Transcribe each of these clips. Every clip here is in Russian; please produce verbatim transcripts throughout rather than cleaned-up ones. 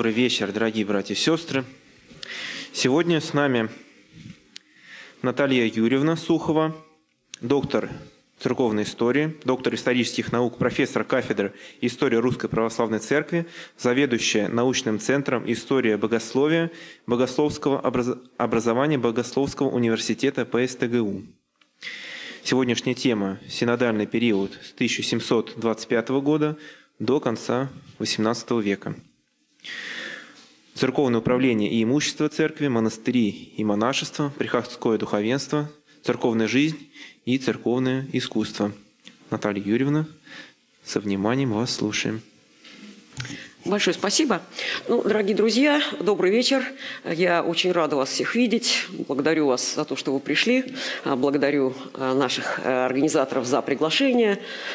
Добрый вечер, дорогие братья и сестры. Сегодня с нами Наталья Юрьевна Сухова, доктор церковной истории, доктор исторических наук, профессор кафедры истории Русской Православной Церкви, заведующая научным центром история богословия Богословского образ... образования Богословского университета Пэ Эс Тэ Гэ У. Сегодняшняя тема – синодальный период с тысяча семьсот двадцать пятого года до конца восемнадцатого века. Церковное управление и имущество церкви, монастыри и монашество, приходское духовенство, церковная жизнь и церковное искусство. Наталья Юрьевна, со вниманием вас слушаем. Большое спасибо. Ну, дорогие друзья, добрый вечер. Я очень рада вас всех видеть. Благодарю вас за то, что вы пришли. Благодарю наших организаторов за приглашение.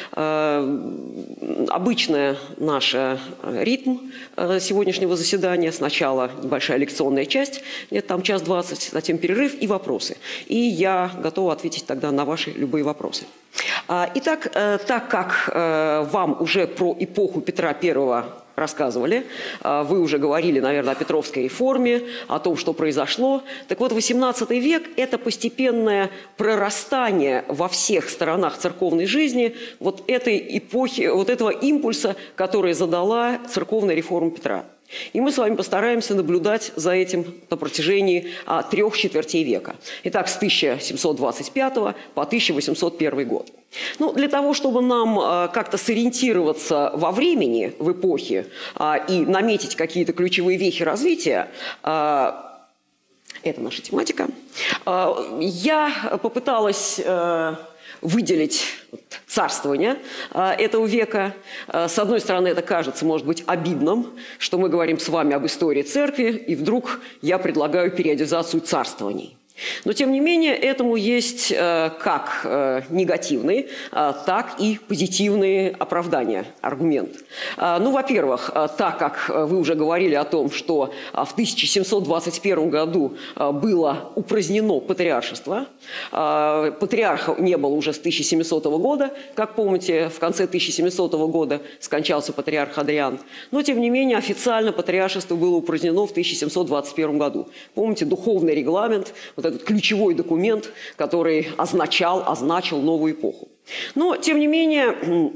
Обычный наш ритм сегодняшнего заседания. Сначала небольшая лекционная часть, где-то там час двадцать, затем перерыв и вопросы. И я готова ответить тогда на ваши любые вопросы. Итак, так как вам уже про эпоху Петра Первого рассказывали, вы уже говорили, наверное, о Петровской реформе, о том, что произошло. Так вот, восемнадцатый век – это постепенное прорастание во всех сторонах церковной жизни вот этой эпохи, вот этого импульса, который задала церковная реформа Петра. И мы с вами постараемся наблюдать за этим на протяжении а, трех четвертей века. Итак, с тысяча семьсот двадцать пятого по тысяча восемьсот первый год. Ну, для того, чтобы нам а, как-то сориентироваться во времени, в эпохе, а, и наметить какие-то ключевые вехи развития, а, это наша тематика, а, я попыталась а, выделить царствование а, этого века. А, с одной стороны, это кажется, может быть, обидным, что мы говорим с вами об истории церкви, и вдруг я предлагаю периодизацию царствований. Но, тем не менее, этому есть э, как э, негативные, э, так и позитивные оправдания, аргумент. Э, ну, во-первых, э, так как вы уже говорили о том, что э, в тысяча семьсот двадцать первом году э, было упразднено патриаршество, э, патриарха не было уже с тысяча семисотого года, как помните, в конце тысяча семисотого года скончался патриарх Адриан, но, тем не менее, официально патриаршество было упразднено в тысяча семьсот двадцать первом году. Помните, духовный регламент, вот этот ключевой документ, который означал, означил новую эпоху. Но, тем не менее,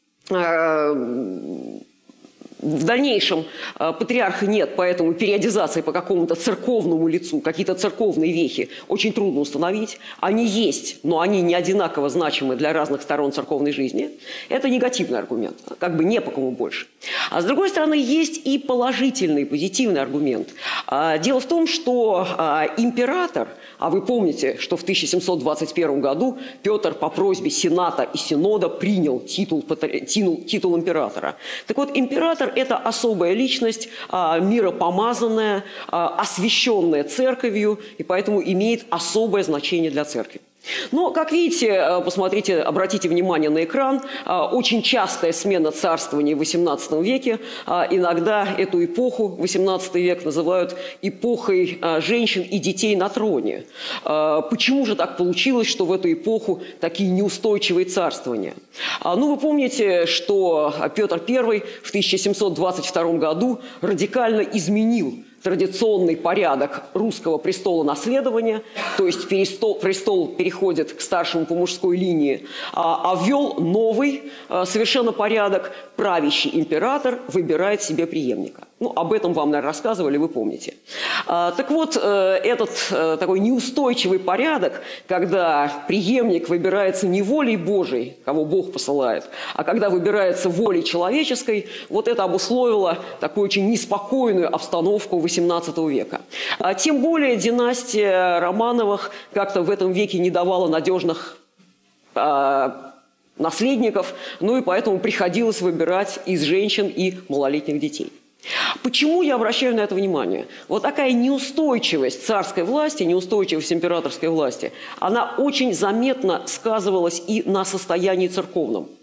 в дальнейшем патриарха нет, поэтому периодизации по какому-то церковному лицу, какие-то церковные вехи очень трудно установить. Они есть, но они не одинаково значимы для разных сторон церковной жизни. Это негативный аргумент, как бы не по кому больше. А с другой стороны, есть и положительный, позитивный аргумент. Дело в том, что император, а вы помните, что в тысяча семьсот двадцать первом году Петр по просьбе Сената и Синода принял титул, титул, титул императора. Так вот, император – это особая личность, миропомазанная, освященная церковью, и поэтому имеет особое значение для церкви. Но, как видите, посмотрите, обратите внимание на экран, очень частая смена царствования в восемнадцатом веке. Иногда эту эпоху, восемнадцатый век, называют эпохой женщин и детей на троне. Почему же так получилось, что в эту эпоху такие неустойчивые царствования? Ну, вы помните, что Петр Первый в тысяча семьсот двадцать втором году радикально изменил традиционный порядок русского престола наследования, то есть престол, престол переходит к старшему по мужской линии, а, а ввел новый а, совершенно порядок. Правящий император выбирает себе преемника. Ну, об этом вам, наверное, рассказывали, вы помните. А, так вот, э, этот э, такой неустойчивый порядок, когда преемник выбирается не волей Божией, кого Бог посылает, а когда выбирается волей человеческой, вот это обусловило такую очень неспокойную обстановку восемнадцатого века. А, тем более династия Романовых как-то в этом веке не давала надежных а, наследников, ну и поэтому приходилось выбирать из женщин и малолетних детей. Почему я обращаю на это внимание? Вот такая неустойчивость царской власти, неустойчивость императорской власти, она очень заметно сказывалась и на состоянии церковном.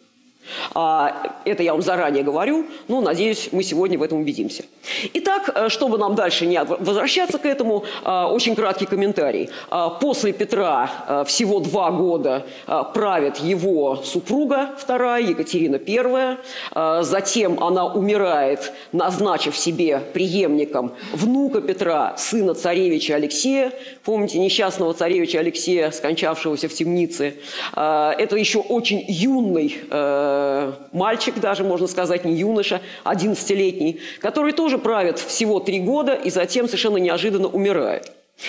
Это я вам заранее говорю, но, надеюсь, мы сегодня в этом убедимся. Итак, чтобы нам дальше не возвращаться к этому, очень краткий комментарий. После Петра всего два года правит его супруга вторая, Екатерина Первая. Затем она умирает, назначив себе преемником внука Петра, сына царевича Алексея. Помните несчастного царевича Алексея, скончавшегося в темнице? Это еще очень юный мальчик, даже можно сказать, не юноша, одиннадцатилетний, который тоже правит всего три года и затем совершенно неожиданно умирает.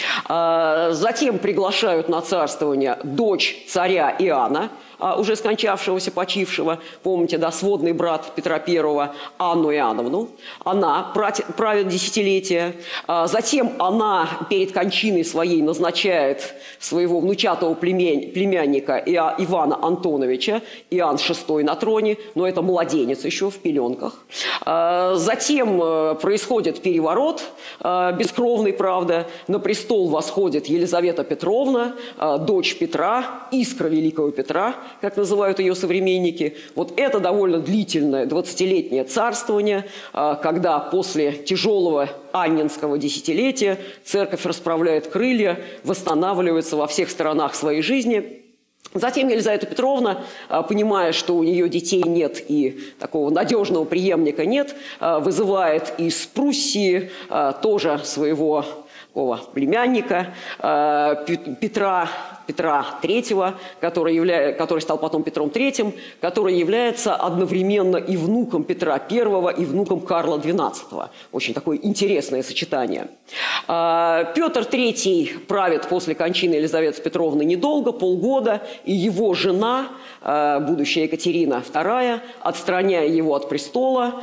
Затем приглашают на царствование дочь царя Иоанна, уже скончавшегося, почившего, помните, да, сводный брат Петра Первого, Анну Иоанновну. Она правит десятилетия. Затем она перед кончиной своей назначает своего внучатого племянника Ивана Антоновича, Иоанн шестой на троне, но это младенец еще в пеленках. Затем происходит переворот, бескровный, правда, на престол восходит Елизавета Петровна, дочь Петра, искра великого Петра, как называют ее современники. Вот это довольно длительное двадцатилетнее царствование, когда после тяжелого анненского десятилетия церковь расправляет крылья, восстанавливается во всех сторонах своей жизни. Затем Елизавета Петровна, понимая, что у нее детей нет и такого надежного преемника нет, вызывает из Пруссии тоже своего племянника Петра, Петра Третьего, который, явля... который стал потом Петром Третьим, который является одновременно и внуком Петра Первого, и внуком Карла Двенадцатого. Очень такое интересное сочетание. Петр Третий правит после кончины Елизаветы Петровны недолго, полгода, и его жена, будущая Екатерина Вторая, отстраняя его от престола,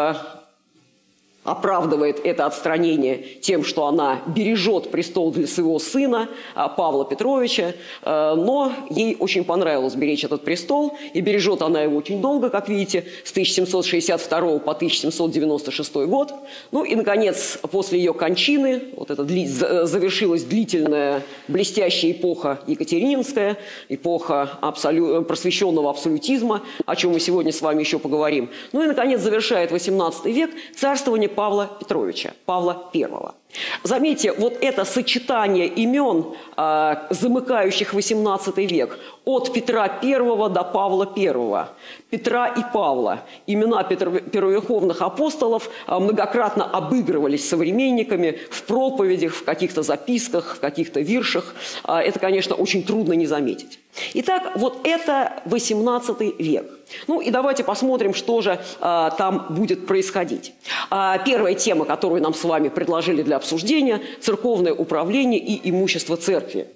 оправдывает это отстранение тем, что она бережет престол для своего сына Павла Петровича, но ей очень понравилось беречь этот престол, и бережет она его очень долго, как видите, с тысяча семьсот шестьдесят второго по тысяча семьсот девяносто шестой год. Ну и, наконец, после ее кончины, вот это дли... завершилась длительная блестящая эпоха екатерининская, эпоха абсолю... просвещенного абсолютизма, о чем мы сегодня с вами еще поговорим. Ну и, наконец, завершает восемнадцатый век царствование Павла Петровича, Павла Первого. Заметьте, вот это сочетание имен, э, замыкающих восемнадцатый век, от Петра Первого до Павла Первого, Петра и Павла, имена первоверховных апостолов э, многократно обыгрывались современниками в проповедях, в каких-то записках, в каких-то виршах. Э, это, конечно, очень трудно не заметить. Итак, вот это восемнадцатый век. Ну и давайте посмотрим, что же э, там будет происходить. Э, первая тема, которую нам с вами предложили для обсуждения – церковное управление и имущество церкви.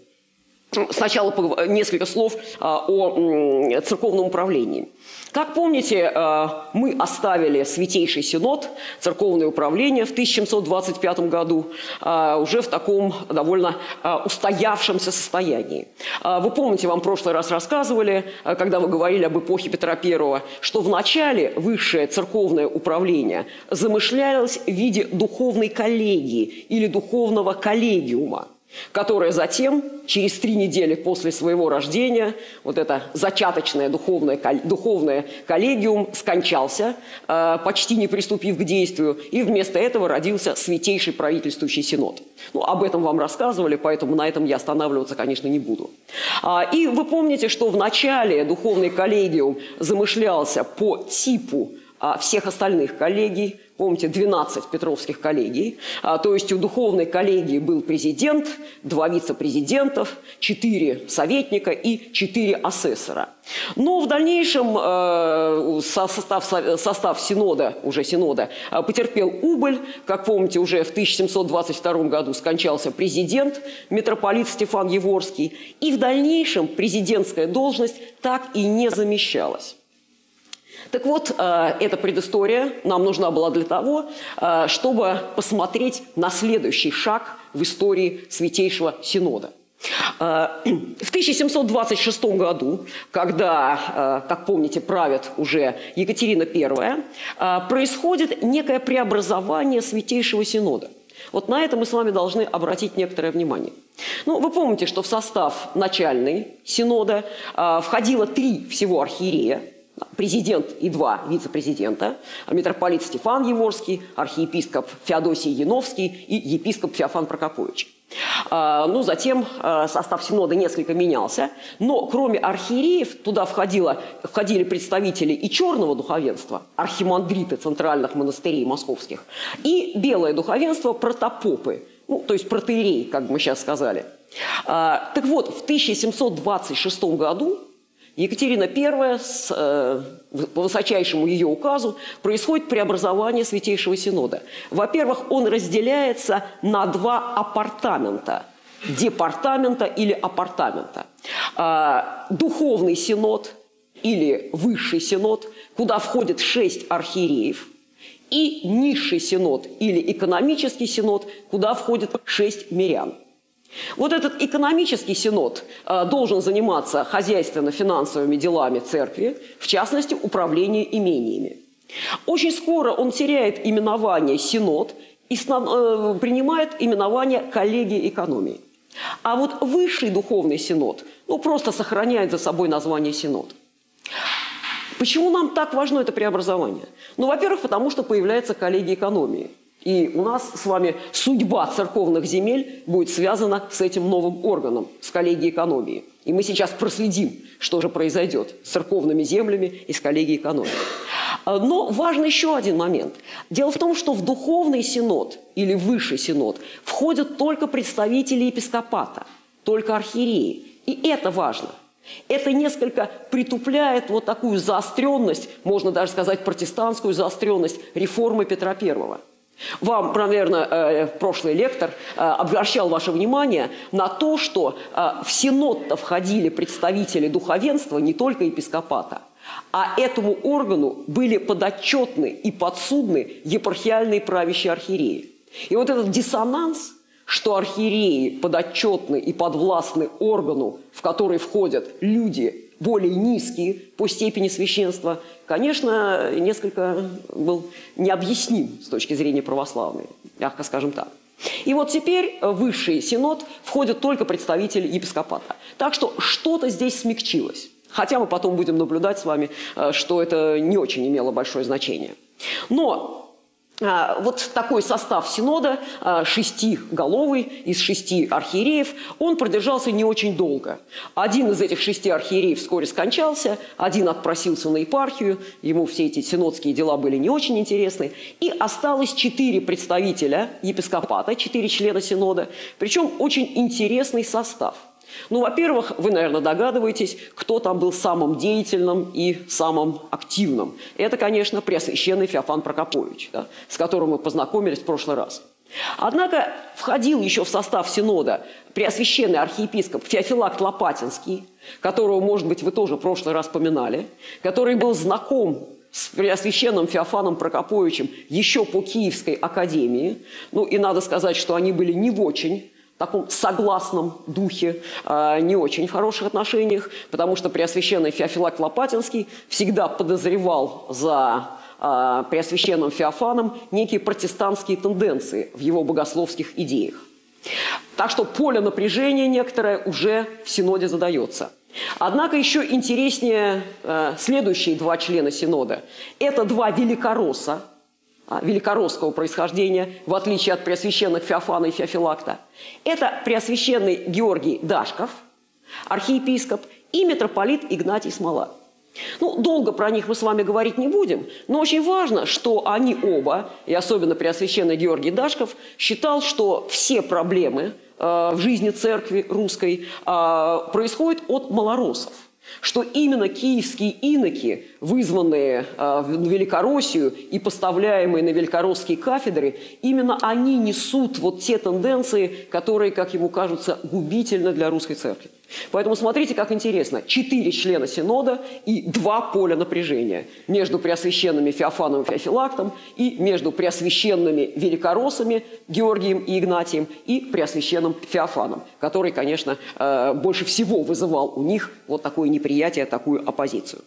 Сначала несколько слов о церковном управлении. Как помните, мы оставили Святейший Синод, церковное управление в тысяча семьсот двадцать пятом году уже в таком довольно устоявшемся состоянии. Вы помните, вам в прошлый раз рассказывали, когда вы говорили об эпохе Петра Первого, что вначале высшее церковное управление замышлялось в виде духовной коллегии или духовного коллегиума, которая затем, через три недели после своего рождения, вот это зачаточное духовное, духовное коллегиум скончался, э, почти не приступив к действию, и вместо этого родился Святейший правительствующий Синод. Ну, об этом вам рассказывали, поэтому на этом я останавливаться, конечно, не буду. А, и вы помните, что в начале духовный коллегиум замышлялся по типу а, всех остальных коллегий. Помните, двенадцать петровских коллегий, а, то есть у духовной коллегии был президент, два вице-президентов, четыре советника и четыре асессора. Но в дальнейшем э, состав, состав синода, уже синода, э, потерпел убыль. Как помните, уже в тысяча семьсот двадцать втором году скончался президент, митрополит Стефан Еворский, и в дальнейшем президентская должность так и не замещалась. Так вот, эта предыстория нам нужна была для того, чтобы посмотреть на следующий шаг в истории Святейшего Синода. В тысяча семьсот двадцать шестом году, когда, как помните, правит уже Екатерина Первая, происходит некое преобразование Святейшего Синода. Вот на это мы с вами должны обратить некоторое внимание. Ну, вы помните, что в состав начальный Синода входило три всего архиерея. президент и два вице-президента, митрополит Стефан Еворский, архиепископ Феодосий Яновский и епископ Феофан Прокопович. Ну, затем состав синода несколько менялся, но кроме архиереев туда входило, входили представители и черного духовенства, архимандриты центральных монастырей московских, и белое духовенство, протопопы, ну, то есть протоиереи, как мы сейчас сказали. Так вот, в тысяча семьсот двадцать шестом году Екатерина Первая, с, э, по высочайшему ее указу, происходит преобразование Святейшего Синода. Во-первых, он разделяется на два апартамента. Департамента или апартамента. Э, Духовный Синод или Высший Синод, куда входит шесть архиереев, и Низший Синод или Экономический Синод, куда входит шесть мирян. Вот этот экономический синод э, должен заниматься хозяйственно-финансовыми делами церкви, в частности, управлением имениями. Очень скоро он теряет именование синод и э, принимает именование коллегия экономии. А вот высший духовный синод ну, просто сохраняет за собой название синод. Почему нам так важно это преобразование? Ну, во-первых, потому что появляется коллегия экономии. И у нас с вами судьба церковных земель будет связана с этим новым органом, с коллегией экономии. И мы сейчас проследим, что же произойдет с церковными землями и с коллегией экономии. Но важен еще один момент. Дело в том, что в духовный синод или высший синод входят только представители епископата, только архиереи. И это важно. Это несколько притупляет вот такую заостренность, можно даже сказать протестантскую заостренность реформы Петра Первого. Вам, наверное, прошлый лектор обращал ваше внимание на то, что в синод-то входили представители духовенства, не только епископата, а этому органу были подотчетны и подсудны епархиальные правящие архиереи. И вот этот диссонанс, что архиереи подотчетны и подвластны органу, в который входят люди более низкие по степени священства, конечно, несколько был необъясним с точки зрения православной, мягко скажем так. И вот теперь в высший синод входят только представители епископата. Так что что-то здесь смягчилось. Хотя мы потом будем наблюдать с вами, что это не очень имело большое значение. Но вот такой состав синода, шестиголовый, из шести архиереев, он продержался не очень долго. Один из этих шести архиереев вскоре скончался, один отпросился на епархию, ему все эти синодские дела были не очень интересны, и осталось четыре представителя епископата, четыре члена синода, причем очень интересный состав. Ну, во-первых, вы, наверное, догадываетесь, кто там был самым деятельным и самым активным. Это, конечно, преосвященный Феофан Прокопович, да, с которым мы познакомились в прошлый раз. Однако входил еще в состав синода преосвященный архиепископ Феофилакт Лопатинский, которого, может быть, вы тоже в прошлый раз поминали, который был знаком с преосвященным Феофаном Прокоповичем еще по Киевской академии. Ну, и надо сказать, что они были не в очень в таком согласном духе, не очень в хороших отношениях, потому что преосвященный Феофилакт Лопатинский всегда подозревал за преосвященным Феофаном некие протестантские тенденции в его богословских идеях. Так что поле напряжения некоторое уже в синоде задается. Однако еще интереснее следующие два члена синода. Это два великоросса, великоросского происхождения, в отличие от преосвященных Феофана и Феофилакта. Это преосвященный Георгий Дашков, архиепископ, и митрополит Игнатий Смола. Ну, долго про них мы с вами говорить не будем, но очень важно, что они оба, и особенно преосвященный Георгий Дашков, считал, что все проблемы э, в жизни церкви русской э, происходят от малороссов. Что именно киевские иноки, вызванные э, в Великороссию и поставляемые на великоросские кафедры, именно они несут вот те тенденции, которые, как ему кажется, губительны для русской церкви. Поэтому смотрите, как интересно. Четыре члена синода и два поля напряжения между преосвященными Феофаном и Феофилактом и между преосвященными великороссами Георгием и Игнатием и преосвященным Феофаном, который, конечно, больше всего вызывал у них вот такое неприятие, такую оппозицию.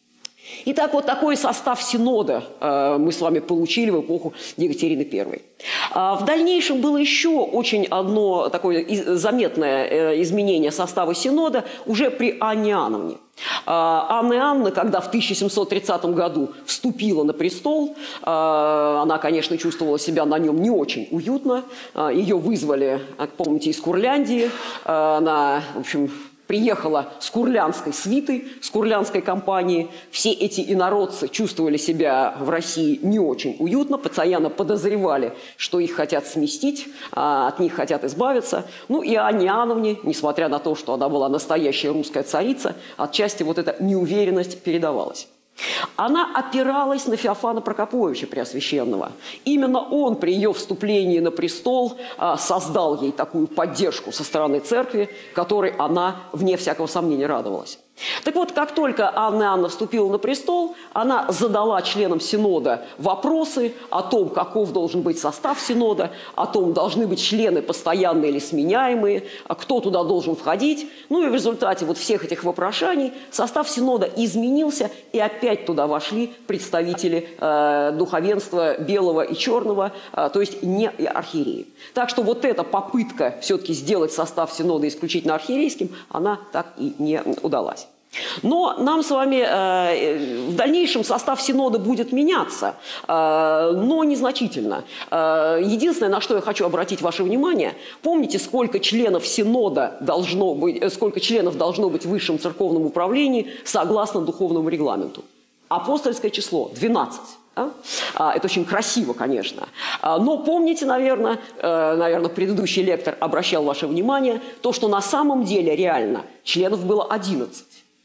Итак, вот такой состав синода э, мы с вами получили в эпоху Екатерины Первой. А в дальнейшем было еще очень одно такое из, заметное э, изменение состава синода уже при Анне Иоанновне. Анна Иоанновна, когда в тысяча семьсот тридцатом году вступила на престол, она, конечно, чувствовала себя на нем не очень уютно. Ее вызвали, помните, из Курляндии. Она, в общем, приехала с курлянской свитой, с курлянской компанией. Все эти инородцы чувствовали себя в России не очень уютно, постоянно подозревали, что их хотят сместить, от них хотят избавиться. Ну и Анне Иоанновне, несмотря на то, что она была настоящая русская царица, отчасти вот эта неуверенность передавалась. Она опиралась на Феофана Прокоповича Преосвященного. Именно он при ее вступлении на престол создал ей такую поддержку со стороны церкви, которой она, вне всякого сомнения, радовалась. Так вот, как только Анна Иоанновна вступила на престол, она задала членам Синода вопросы о том, каков должен быть состав Синода, о том, должны быть члены постоянные или сменяемые, кто туда должен входить. Ну и в результате вот всех этих вопрошаний состав Синода изменился, и опять туда вошли представители э, духовенства белого и черного, э, то есть не архиереи. Так что вот эта попытка все-таки сделать состав Синода исключительно архиерейским, она так и не удалась. Но нам с вами э, в дальнейшем состав Синода будет меняться, э, но незначительно. Э, единственное, на что я хочу обратить ваше внимание, помните, сколько членов Синода должно быть, э, сколько членов должно быть в высшем церковном управлении согласно духовному регламенту? Апостольское число – двенадцать. Это очень красиво, конечно. Но помните, наверное, наверное, предыдущий лектор обращал ваше внимание, то, что на самом деле реально членов было одиннадцать.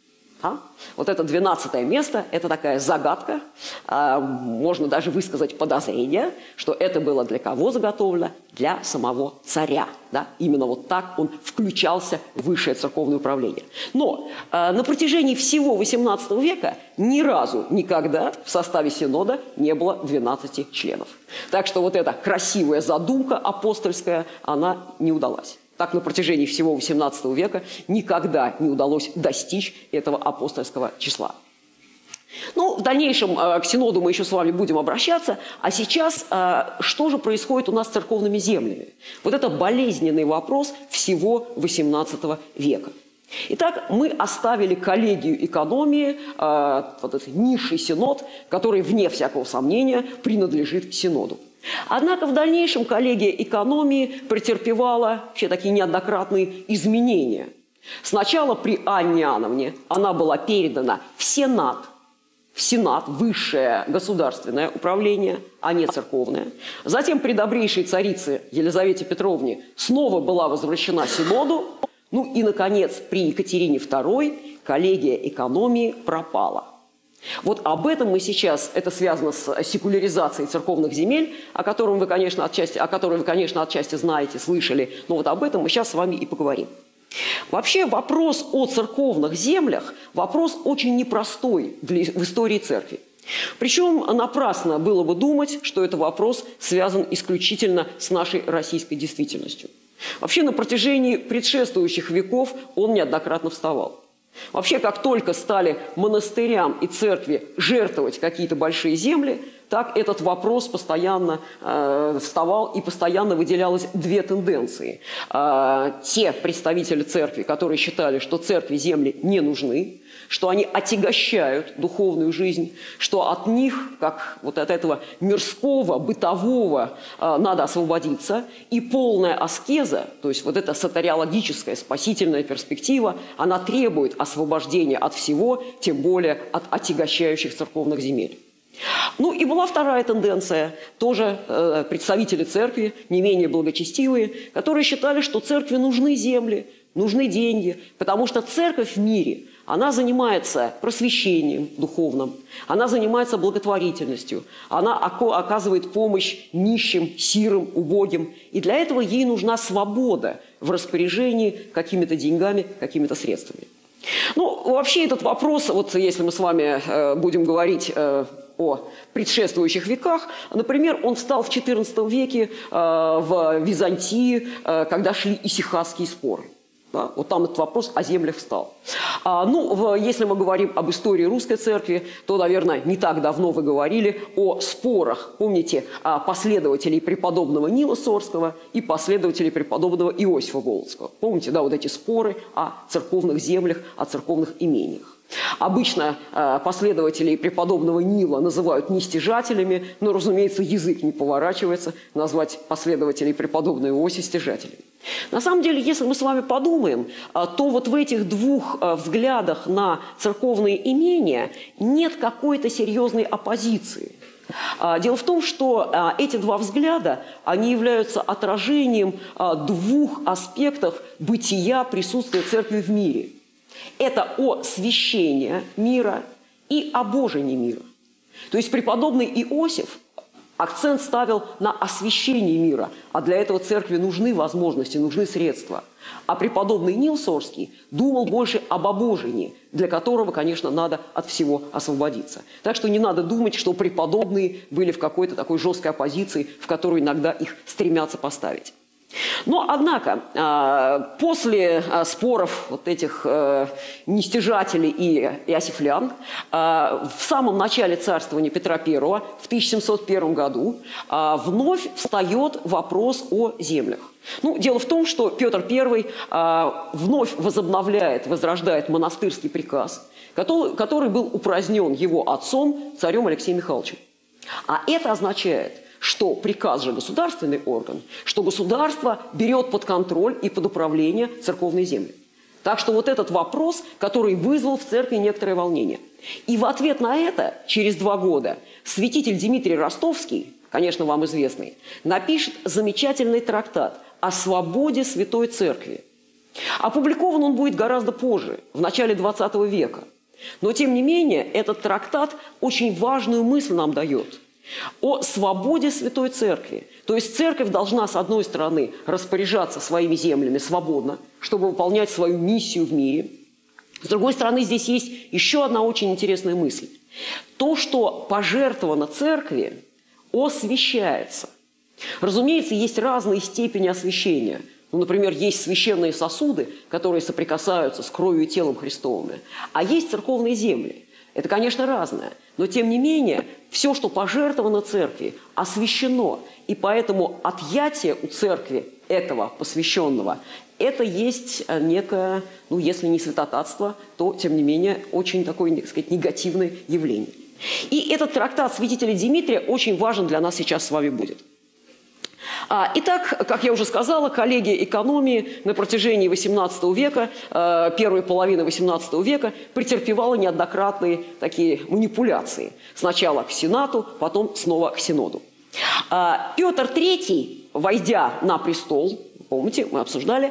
А? Вот это двенадцатое место – это такая загадка. А, можно даже высказать подозрение, что это было для кого заготовлено? Для самого царя. Да? Именно вот так он включался в высшее церковное управление. Но а, на протяжении всего восемнадцатого века ни разу, никогда в составе Синода не было двенадцати членов. Так что вот эта красивая задумка апостольская, она не удалась. Так на протяжении всего восемнадцатого века никогда не удалось достичь этого апостольского числа. Ну, в дальнейшем э, к Синоду мы еще с вами будем обращаться. А сейчас, э, что же происходит у нас с церковными землями? Вот это болезненный вопрос всего восемнадцатого века. Итак, мы оставили коллегию экономии, э, вот этот низший синод, который, вне всякого сомнения, принадлежит Синоду. Однако в дальнейшем коллегия экономии претерпевала вообще такие неоднократные изменения. Сначала при Анне Иоанновне она была передана в Сенат, в Сенат, высшее государственное управление, а не церковное. Затем при добрейшей царице Елизавете Петровне снова была возвращена Синоду. Ну и, наконец, при Екатерине второй коллегия экономии пропала. Вот об этом мы сейчас, это связано с секуляризацией церковных земель, о котором вы, конечно, отчасти, о которой вы, конечно, отчасти знаете, слышали, но вот об этом мы сейчас с вами и поговорим. Вообще вопрос о церковных землях – вопрос очень непростой для, в истории церкви. Причем напрасно было бы думать, что это вопрос связан исключительно с нашей российской действительностью. Вообще на протяжении предшествующих веков он неоднократно вставал. Вообще, как только стали монастырям и церкви жертвовать какие-то большие земли, так этот вопрос постоянно э, вставал и постоянно выделялось две тенденции. Э, те представители церкви, которые считали, что церкви земли не нужны, что они отягощают духовную жизнь, что от них, как вот от этого мирского, бытового, э, надо освободиться, и полная аскеза, то есть вот эта сотариологическая спасительная перспектива, она требует освобождения от всего, тем более от отягощающих церковных земель. Ну и была вторая тенденция, тоже э, представители церкви, не менее благочестивые, которые считали, что церкви нужны земли, нужны деньги, потому что церковь в мире, она занимается просвещением духовным, она занимается благотворительностью, она оказывает помощь нищим, сирым, убогим, и для этого ей нужна свобода в распоряжении какими-то деньгами, какими-то средствами. Ну, вообще этот вопрос, вот если мы с вами э, будем говорить э, о предшествующих веках, например, он встал в четырнадцатом веке э, в Византии, э, когда шли исихасские споры. Да? Вот там этот вопрос о землях встал. А, ну, в, если мы говорим об истории русской церкви, то, наверное, не так давно вы говорили о спорах, помните, последователей преподобного Нила Сорского и последователей преподобного Иосифа Волоцкого. Помните, да, вот эти споры о церковных землях, о церковных имениях. Обычно э, последователей преподобного Нила называют нестяжателями, но, разумеется, язык не поворачивается назвать последователей преподобного Иосия стяжателями. На самом деле, если мы с вами подумаем, э, то вот в этих двух э, взглядах на церковные имения нет какой-то серьезной оппозиции. Э, дело в том, что э, эти два взгляда, они являются отражением э, двух аспектов бытия присутствия церкви в мире. Это освящение мира и обожение мира. То есть преподобный Иосиф акцент ставил на освящение мира, а для этого церкви нужны возможности, нужны средства. А преподобный Нил Сорский думал больше об обожении, для которого, конечно, надо от всего освободиться. Так что не надо думать, что преподобные были в какой-то такой жесткой оппозиции, в которую иногда их стремятся поставить. Но, однако, после споров вот этих нестяжателей и иосифлян, в самом начале царствования Петра Первого, в тысяча семьсот первом году, вновь встает вопрос о землях. Ну, дело в том, что Петр Первый вновь возобновляет, возрождает монастырский приказ, который, который был упразднен его отцом, царем Алексеем Михайловичем. А это означает, что приказ же государственный орган, что государство берет под контроль и под управление церковные земли. Так что вот этот вопрос, который вызвал в церкви некоторое волнение. И в ответ на это, через два года, святитель Дмитрий Ростовский, конечно, вам известный, напишет замечательный трактат о свободе Святой Церкви. Опубликован он будет гораздо позже, в начале двадцатого века. Но, тем не менее, этот трактат очень важную мысль нам дает о свободе Святой Церкви. То есть церковь должна, с одной стороны, распоряжаться своими землями свободно, чтобы выполнять свою миссию в мире. С другой стороны, здесь есть еще одна очень интересная мысль. То, что пожертвовано церкви, освящается. Разумеется, есть разные степени освящения. Ну, например, есть священные сосуды, которые соприкасаются с кровью и телом Христовыми, а есть церковные земли. Это, конечно, разное, но, тем не менее, все, что пожертвовано церкви, освящено. И поэтому отъятие у церкви этого посвященного – это есть некое, ну, если не святотатство, то, тем не менее, очень такое, так сказать, негативное явление. И этот трактат святителя Дмитрия очень важен для нас сейчас с вами будет. Итак, как я уже сказала, коллегия экономии на протяжении восемнадцатого века, первой половины восемнадцатого века, претерпевала неоднократные такие манипуляции. Сначала к Сенату, потом снова к Синоду. Петр Третий, войдя на престол, помните, мы обсуждали,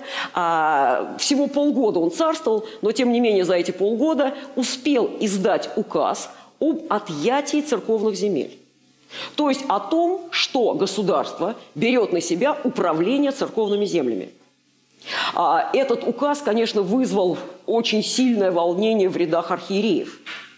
всего полгода он царствовал, но тем не менее за эти полгода успел издать указ об отъятии церковных земель. То есть о том, что государство берет на себя управление церковными землями. Этот указ, конечно, вызвал очень сильное волнение в рядах архиереев.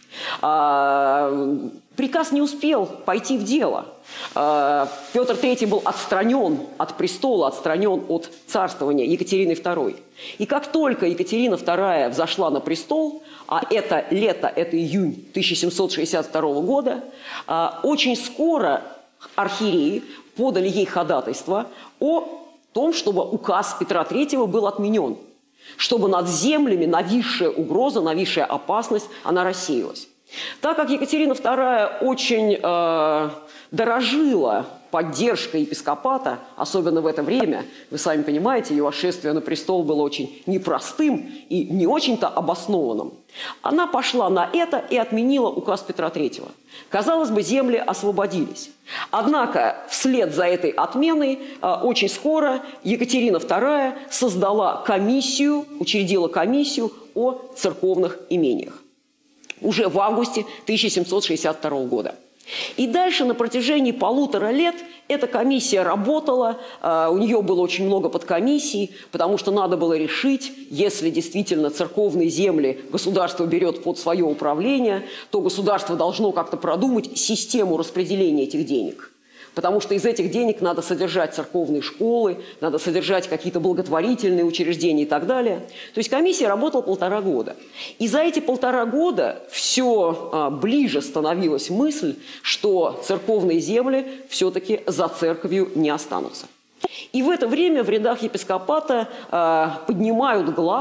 Приказ не успел пойти в дело. Петр Третий был отстранен от престола, отстранен от царствования Екатерины Второй. И как только Екатерина Вторая взошла на престол, а это лето, это июнь тысяча семьсот шестьдесят второго года, очень скоро архиереи подали ей ходатайство о том, чтобы указ Петра Третьего был отменен, чтобы над землями нависшая угроза, нависшая опасность, она рассеялась. Так как Екатерина Вторая очень э, дорожила поддержкой епископата, особенно в это время, вы сами понимаете, ее восшествие на престол было очень непростым и не очень-то обоснованным, она пошла на это и отменила указ Петра Третьего. Казалось бы, земли освободились. Однако вслед за этой отменой э, очень скоро Екатерина Вторая создала комиссию, учредила комиссию о церковных имениях. Уже в августе тысяча семьсот шестьдесят второго года. И дальше на протяжении полутора лет эта комиссия работала, э, у нее было очень много подкомиссий, потому что надо было решить, если действительно церковные земли государство берет под свое управление, то государство должно как-то продумать систему распределения этих денег. Потому что из этих денег надо содержать церковные школы, надо содержать какие-то благотворительные учреждения и так далее. То есть комиссия работала полтора года. И за эти полтора года все а, ближе становилась мысль, что церковные земли все-таки за церковью не останутся. И в это время в рядах епископата а, поднимают глаз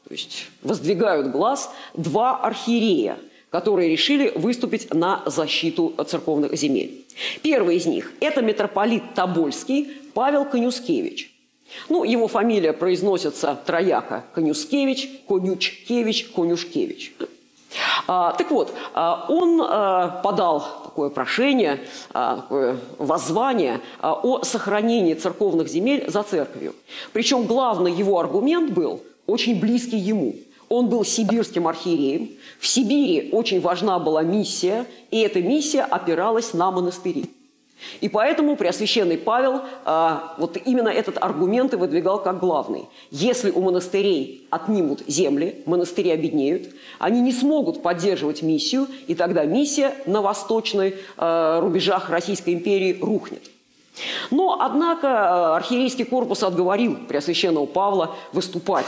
то есть воздвигают глаз два архиерея, которые решили выступить на защиту церковных земель. Первый из них – это митрополит Тобольский Павел Конюскевич. Ну, его фамилия произносится трояко: Конюскевич, Конючкевич, Конюшкевич. А, так вот, а, он а, подал такое прошение, а, такое воззвание а, о сохранении церковных земель за церковью. Причем главный его аргумент был очень близкий ему. Он был сибирским архиереем. В Сибири очень важна была миссия, и эта миссия опиралась на монастыри. И поэтому Преосвященный Павел а, вот именно этот аргумент и выдвигал как главный. Если у монастырей отнимут земли, монастыри обеднеют, они не смогут поддерживать миссию, и тогда миссия на восточных а, рубежах Российской империи рухнет. Но, однако, архиерейский корпус отговорил Преосвященного Павла выступать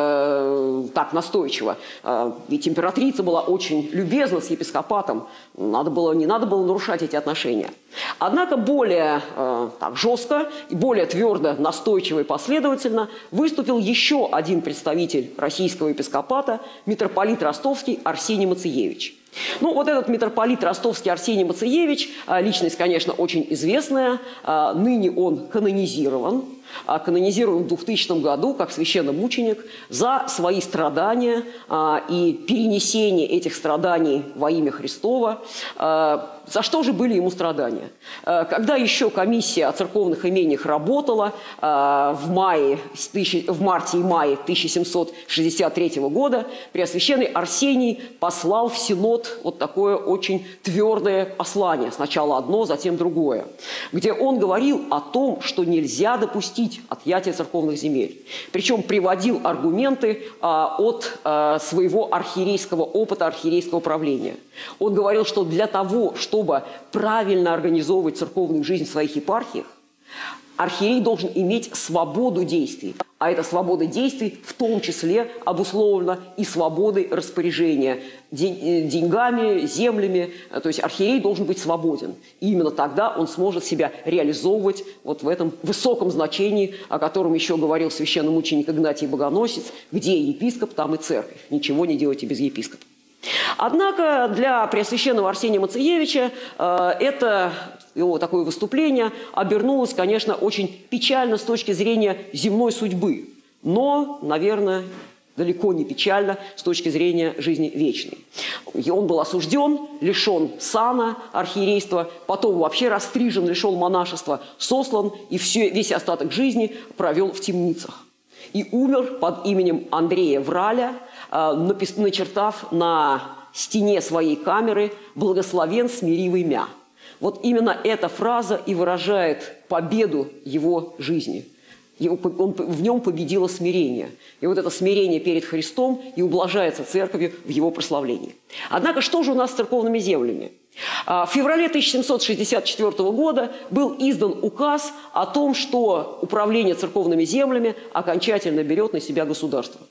э, так настойчиво. Э, ведь императрица была очень любезна с епископатом, надо было, не надо было нарушать эти отношения. Однако более э, так, жестко и более твердо, настойчиво и последовательно выступил еще один представитель российского епископата, митрополит ростовский Арсений Мациевич. Ну, вот этот митрополит ростовский Арсений Мациевич, личность, конечно, очень известная, ныне он канонизирован, канонизирован в двухтысячном году как священномученик за свои страдания и перенесение этих страданий во имя Христова. За что же были ему страдания? Когда еще комиссия о церковных имениях работала в, мае, в марте и мае тысяча семьсот шестьдесят третьего года, Преосвященный Арсений послал в Синод вот такое очень твердое послание. Сначала одно, затем другое. Где он говорил о том, что нельзя допустить отъятия церковных земель. Причем приводил аргументы а, от а, своего архиерейского опыта, архиерейского правления. Он говорил, что для того, чтобы правильно организовывать церковную жизнь в своих епархиях, архиерей должен иметь свободу действий. А эта свобода действий в том числе обусловлена и свободой распоряжения деньгами, землями. То есть архиерей должен быть свободен. И именно тогда он сможет себя реализовывать вот в этом высоком значении, о котором еще говорил священномученик Игнатий Богоносец: где епископ, там и церковь. Ничего не делайте без епископа. Однако для Преосвященного Арсения Мациевича э, это его такое выступление обернулось, конечно, очень печально с точки зрения земной судьбы, но, наверное, далеко не печально с точки зрения жизни вечной. И он был осужден, лишен сана архиерейства, потом вообще растрижен, лишен монашества, сослан и все, весь остаток жизни провел в темницах. И умер под именем Андрея Враля, начертав на стене своей камеры «Благословен смиривый мя». Вот именно эта фраза и выражает победу его жизни. Его, он, в нем победило смирение. И вот это смирение перед Христом и ублажается церковью в его прославлении. Однако, что же у нас с церковными землями? В феврале тысяча семьсот шестьдесят четвёртого года был издан указ о том, что управление церковными землями окончательно берет на себя государство.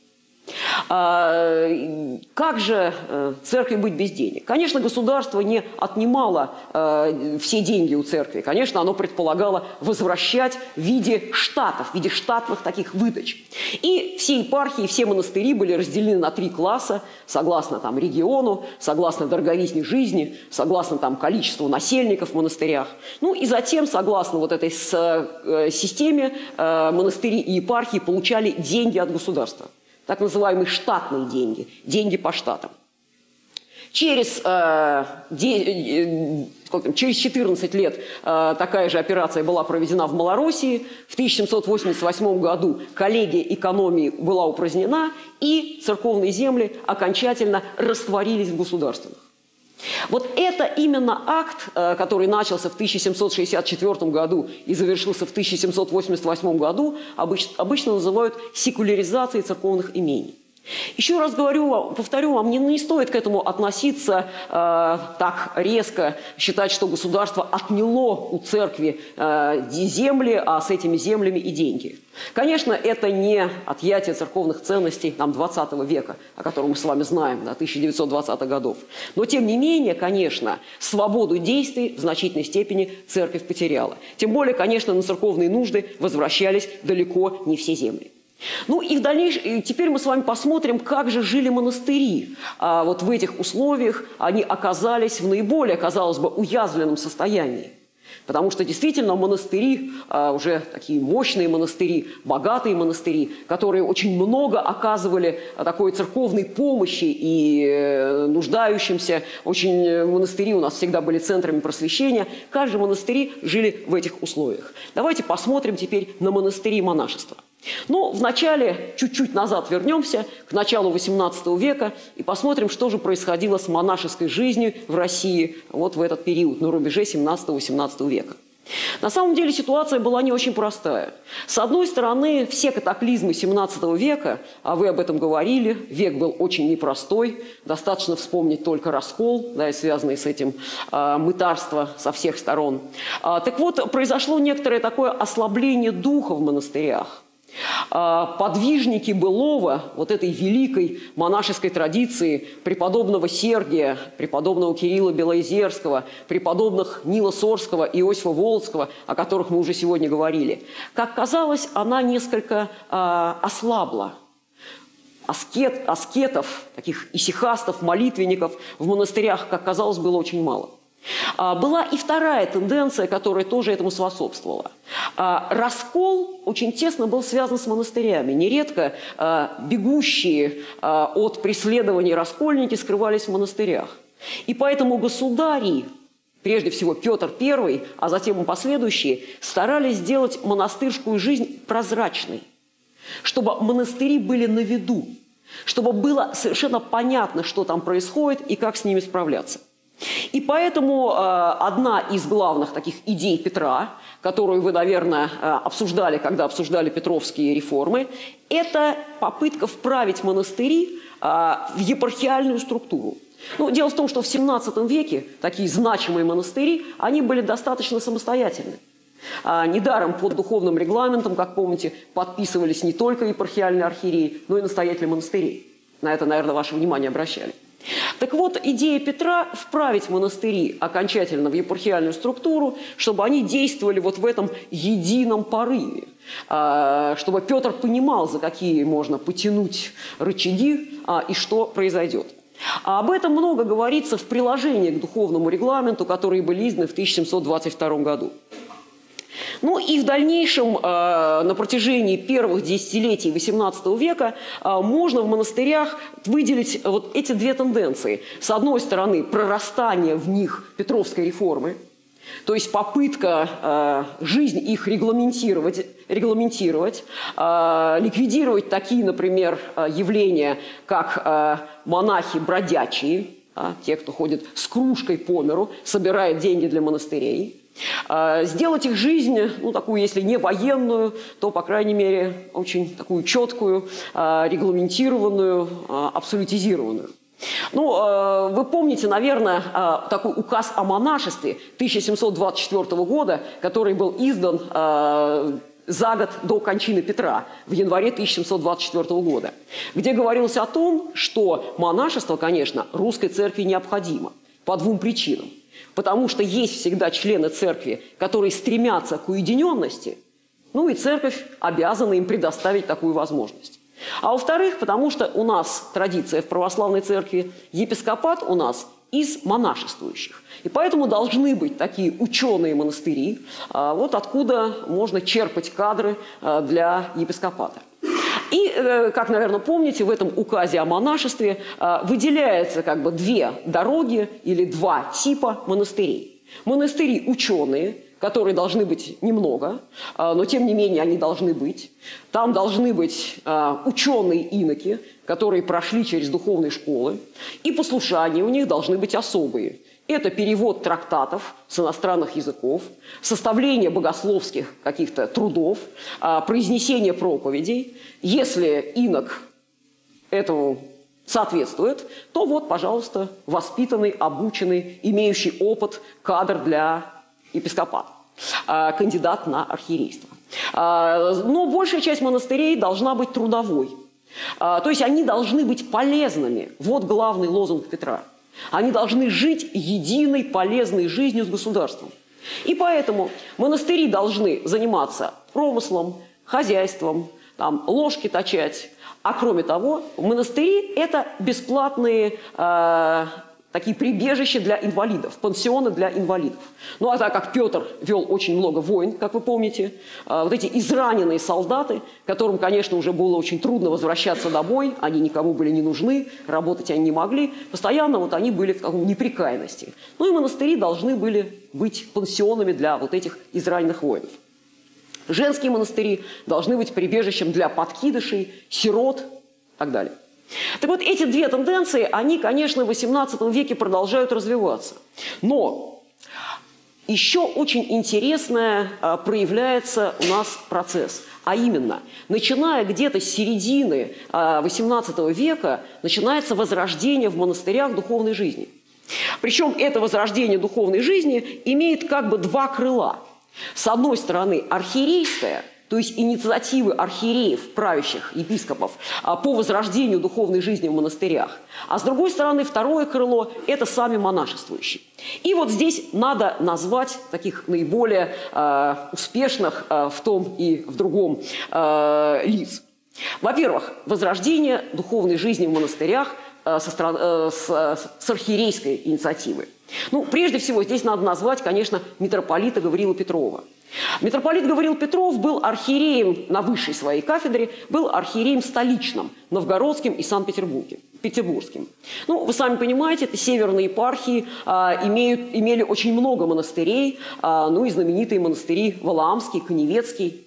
Как же церкви быть без денег? Конечно, государство не отнимало все деньги у церкви. Конечно, оно предполагало возвращать в виде штатов, в виде штатных таких выдач. И все епархии, все монастыри были разделены на три класса, согласно там региону, согласно дороговизне жизни, согласно там количеству насельников в монастырях. Ну и затем, согласно вот этой системе, монастыри и епархии получали деньги от государства. Так называемые штатные деньги, деньги по штатам. Через, э, де, э, через четырнадцать лет э, такая же операция была проведена в Малороссии. В тысяча семьсот восемьдесят восьмом году коллегия экономии была упразднена, и церковные земли окончательно растворились в государственных. Вот это именно акт, который начался в тысяча семьсот шестьдесят четвёртом году и завершился в тысяча семьсот восемьдесят восьмом году, обычно, обычно называют секуляризацией церковных имений. Еще раз говорю, повторю вам, не, не стоит к этому относиться э, так резко, считать, что государство отняло у церкви э, земли, а с этими землями и деньги. Конечно, это не отъятие церковных ценностей нам, двадцатого века, о котором мы с вами знаем, да, тысяча девятьсот двадцатых годов. Но, тем не менее, конечно, свободу действий в значительной степени церковь потеряла. Тем более, конечно, на церковные нужды возвращались далеко не все земли. Ну и в дальнейшем, теперь мы с вами посмотрим, как же жили монастыри. А вот в этих условиях они оказались в наиболее, казалось бы, уязвленном состоянии. Потому что действительно монастыри, уже такие мощные монастыри, богатые монастыри, которые очень много оказывали такой церковной помощи и нуждающимся. Очень монастыри у нас всегда были центрами просвещения. Каждый монастыри жили в этих условиях. Давайте посмотрим теперь на монастыри и монашество. Ну, вначале, чуть-чуть назад вернемся, к началу восемнадцатого века, и посмотрим, что же происходило с монашеской жизнью в России вот в этот период, на рубеже семнадцатого-восемнадцатого века. На самом деле ситуация была не очень простая. С одной стороны, все катаклизмы семнадцатого века, а вы об этом говорили, век был очень непростой, достаточно вспомнить только раскол, да, и связанный с этим э, мытарство со всех сторон. А, так вот, произошло некоторое такое ослабление духа в монастырях. Подвижники былого, вот этой великой монашеской традиции преподобного Сергия, преподобного Кирилла Белоизерского, преподобных Нила Сорского и Иосифа Волоцкого, о которых мы уже сегодня говорили, как казалось, она несколько э, ослабла. Аскет, аскетов, таких исихастов, молитвенников в монастырях, как казалось, было очень мало. Была и вторая тенденция, которая тоже этому способствовала. Раскол очень тесно был связан с монастырями. Нередко бегущие от преследований раскольники скрывались в монастырях. И поэтому государи, прежде всего Петр Первый, а затем и последующие, старались сделать монастырскую жизнь прозрачной, чтобы монастыри были на виду, чтобы было совершенно понятно, что там происходит и как с ними справляться. И поэтому э, одна из главных таких идей Петра, которую вы, наверное, э, обсуждали, когда обсуждали петровские реформы, это попытка вправить монастыри э, в епархиальную структуру. Ну, дело в том, что в семнадцатом веке такие значимые монастыри, они были достаточно самостоятельны. А, недаром под духовным регламентом, как помните, подписывались не только епархиальные архиереи, но и настоятели монастырей. На это, наверное, ваше внимание обращали. Так вот, идея Петра вправить монастыри окончательно в епархиальную структуру, чтобы они действовали вот в этом едином порыве, чтобы Петр понимал, за какие можно потянуть рычаги и что произойдет. А об этом много говорится в приложении к духовному регламенту, которые были изданы в тысяча семьсот двадцать втором году. Ну и в дальнейшем, э, на протяжении первых десятилетий восемнадцатого века, э, можно в монастырях выделить вот эти две тенденции. С одной стороны, прорастание в них Петровской реформы, то есть попытка э, жизнь их регламентировать, регламентировать э, ликвидировать такие, например, явления, как э, монахи бродячие, э, те, кто ходит с кружкой по миру, собирает деньги для монастырей. Сделать их жизнь, ну, такую, если не военную, то, по крайней мере, очень такую четкую, регламентированную, абсолютизированную. Ну, вы помните, наверное, такой указ о монашестве тысяча семьсот двадцать четвёртого года, который был издан за год до кончины Петра, в январе тысяча семьсот двадцать четвёртого года, где говорилось о том, что монашество, конечно, русской церкви необходимо по двум причинам. Потому что есть всегда члены церкви, которые стремятся к уединенности, ну и церковь обязана им предоставить такую возможность. А во-вторых, потому что у нас традиция в православной церкви, епископат у нас из монашествующих. И поэтому должны быть такие ученые монастыри, вот откуда можно черпать кадры для епископата. И, как, наверное, помните, в этом указе о монашестве выделяется как бы две дороги или два типа монастырей. Монастыри ученые, которые должны быть немного, но тем не менее они должны быть. Там должны быть ученые-иноки, которые прошли через духовные школы, и послушания у них должны быть особые. Это перевод трактатов с иностранных языков, составление богословских каких-то трудов, произнесение проповедей. Если инок этому соответствует, то вот, пожалуйста, воспитанный, обученный, имеющий опыт кадр для епископата, кандидат на архиерейство. Но большая часть монастырей должна быть трудовой. То есть они должны быть полезными. Вот главный лозунг Петра. Они должны жить единой полезной жизнью с государством. И поэтому монастыри должны заниматься промыслом, хозяйством, там, ложки точать. А кроме того, монастыри – это бесплатные э, такие прибежища для инвалидов, пансионы для инвалидов. Ну а так как Петр вел очень много войн, как вы помните, э, вот эти израненные солдаты, которым, конечно, уже было очень трудно возвращаться домой, они никому были не нужны, работать они не могли, постоянно вот они были в таком неприкаянности. Ну и монастыри должны были быть пансионами для вот этих израненных воинов. Женские монастыри должны быть прибежищем для подкидышей, сирот и так далее. Так вот, эти две тенденции, они, конечно, в восемнадцатом веке продолжают развиваться. Но еще очень интересное а, проявляется у нас процесс. А именно, начиная где-то с середины а, восемнадцатого века, начинается возрождение в монастырях духовной жизни. Причем это возрождение духовной жизни имеет как бы два крыла. С одной стороны, архиерейская, то есть инициативы архиереев, правящих епископов по возрождению духовной жизни в монастырях. А с другой стороны, второе крыло – это сами монашествующие. И вот здесь надо назвать таких наиболее э, успешных э, в том и в другом э, лиц. Во-первых, возрождение духовной жизни в монастырях э, со стран, э, с, с архиерейской инициативы. Ну, прежде всего, здесь надо назвать, конечно, митрополита Гавриила Петрова. Митрополит Гавриил Петров был архиереем на высшей своей кафедре, был архиереем столичным, новгородским и санкт-петербургским. Ну, вы сами понимаете, это северные епархии а, имеют, имели очень много монастырей, а, ну и знаменитые монастыри Валаамский, Каневецкий.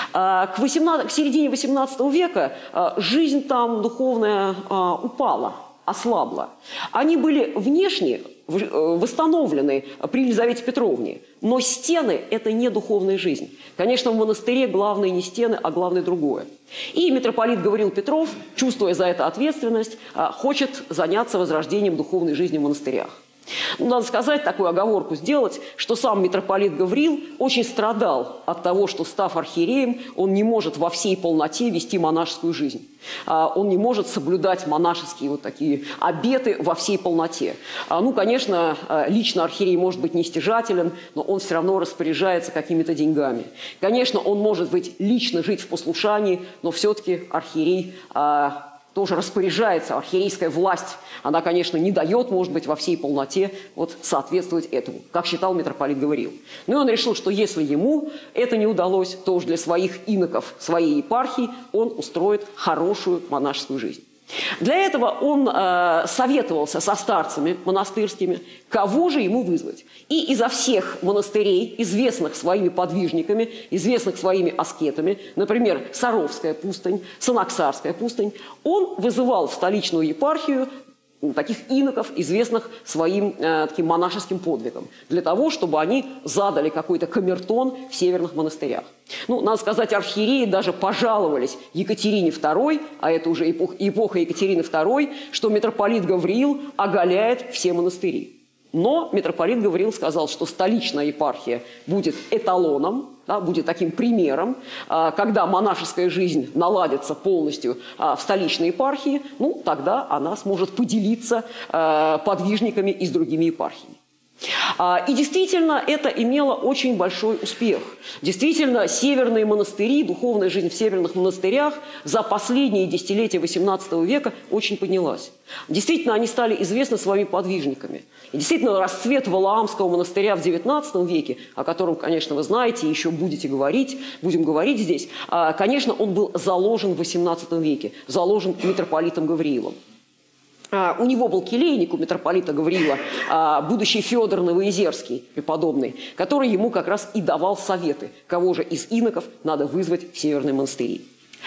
А, к, восемнадцатому, к середине восемнадцатого века а, жизнь там духовная а, упала, ослабла. Они были внешне восстановлены при Елизавете Петровне. Но стены – это не духовная жизнь. Конечно, в монастыре главное не стены, а главное другое. И митрополит Гавриил Петров, чувствуя за это ответственность, хочет заняться возрождением духовной жизни в монастырях. Надо сказать, такую оговорку сделать, что сам митрополит Гавриил очень страдал от того, что, став архиереем, он не может во всей полноте вести монашескую жизнь. Он не может соблюдать монашеские вот такие обеты во всей полноте. Ну, конечно, лично архиерей может быть не стяжателен, но он все равно распоряжается какими-то деньгами. Конечно, он может быть лично жить в послушании, но все-таки архиерей тоже распоряжается, архиерейская власть, она, конечно, не дает, может быть, во всей полноте вот, соответствовать этому, как считал митрополит Гавриил. Но и он решил, что если ему это не удалось, то уж для своих иноков своей епархии он устроит хорошую монашескую жизнь. Для этого он э, советовался со старцами монастырскими, кого же ему вызвать. И изо всех монастырей, известных своими подвижниками, известных своими аскетами, например, Саровская пустынь, Санаксарская пустынь, он вызывал в столичную епархию таких иноков, известных своим э, таким монашеским подвигом, для того, чтобы они задали какой-то камертон в северных монастырях. Ну, надо сказать, архиереи даже пожаловались Екатерине второй, а это уже эпоха, эпоха Екатерины второй, что митрополит Гавриил оголяет все монастыри. Но митрополит Гавриил сказал, что столичная епархия будет эталоном, да, будет таким примером, когда монашеская жизнь наладится полностью в столичной епархии, ну, тогда она сможет поделиться подвижниками и с другими епархиями. И действительно, это имело очень большой успех. Действительно, северные монастыри, духовная жизнь в северных монастырях за последние десятилетия восемнадцатого века очень поднялась. Действительно, они стали известны своими подвижниками. И действительно, расцвет Валаамского монастыря в девятнадцатом веке, о котором, конечно, вы знаете, и еще будете говорить, будем говорить здесь, конечно, он был заложен в восемнадцатом веке, заложен митрополитом Гавриилом. У него был келейник, у митрополита Гавриила, будущий Федор Новоизерский, преподобный, который ему как раз и давал советы, кого же из иноков надо вызвать в северные монастыри.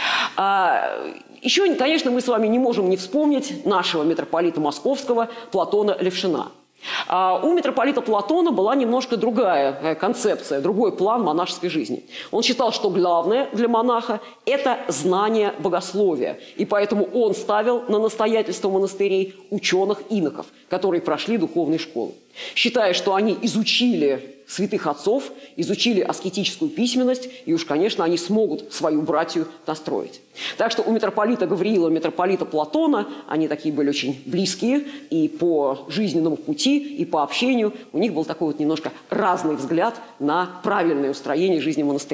Еще, конечно, мы с вами не можем не вспомнить нашего митрополита Московского Платона Левшина. У митрополита Платона была немножко другая концепция, другой план монашеской жизни. Он считал, что главное для монаха – это знание богословия. И поэтому он ставил на настоятельство монастырей ученых-иноков, которые прошли духовные школы. Считая, что они изучили святых отцов, изучили аскетическую письменность, и уж, конечно, они смогут свою братью настроить. Так что у митрополита Гавриила и митрополита Платона, они такие были очень близкие и по жизненному пути, и по общению. У них был такой вот немножко разный взгляд на правильное устроение жизни в монастырях.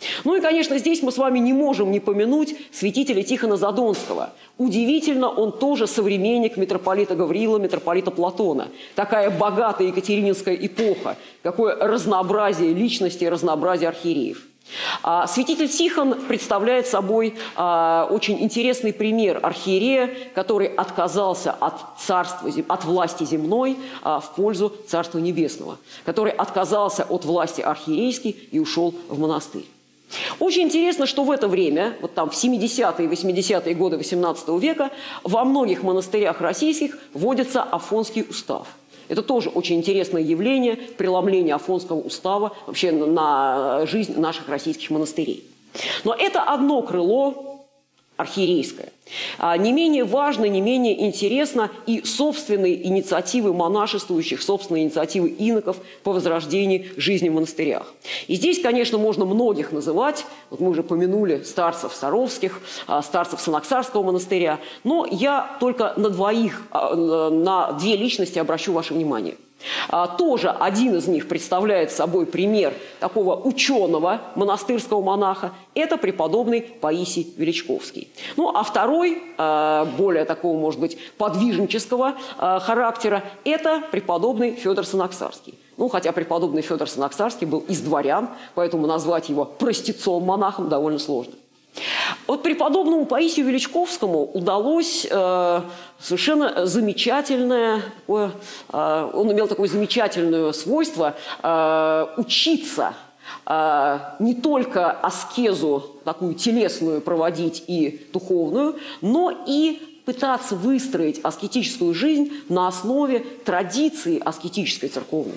Ну и, конечно, здесь мы с вами не можем не помянуть святителя Тихона Задонского. Удивительно, он тоже современник митрополита Гавриила, митрополита Платона. Такая богатая екатерининская эпоха, какое разнообразие личностей, разнообразие архиереев. А святитель Тихон представляет собой а, очень интересный пример архиерея, который отказался от царства, от власти земной а, в пользу Царства Небесного, который отказался от власти архиерейской и ушел в монастырь. Очень интересно, что в это время, вот там в семидесятые и восьмидесятые годы восемнадцатого века, во многих монастырях российских вводится Афонский устав. Это тоже очень интересное явление, преломление Афонского устава вообще на жизнь наших российских монастырей. Но это одно крыло архиерейское. А не менее важно, не менее интересно и собственные инициативы монашествующих, собственные инициативы иноков по возрождению жизни в монастырях. И здесь, конечно, можно многих называть. Вот мы уже помянули старцев Саровских, старцев Санаксарского монастыря. Но я только на двоих, на две личности обращу ваше внимание. Тоже один из них представляет собой пример такого ученого монастырского монаха. Это преподобный Паисий Величковский. Ну, а второй, более такого, может быть, подвижнического характера, это преподобный Федор Санаксарский. Ну, хотя преподобный Федор Санаксарский был из дворян, поэтому назвать его простецом-монахом довольно сложно. Вот преподобному Паисию Величковскому удалось э, совершенно замечательное, такое, э, он имел такое замечательное свойство э, учиться э, не только аскезу такую телесную проводить и духовную, но и пытаться выстроить аскетическую жизнь на основе традиции аскетической церковной.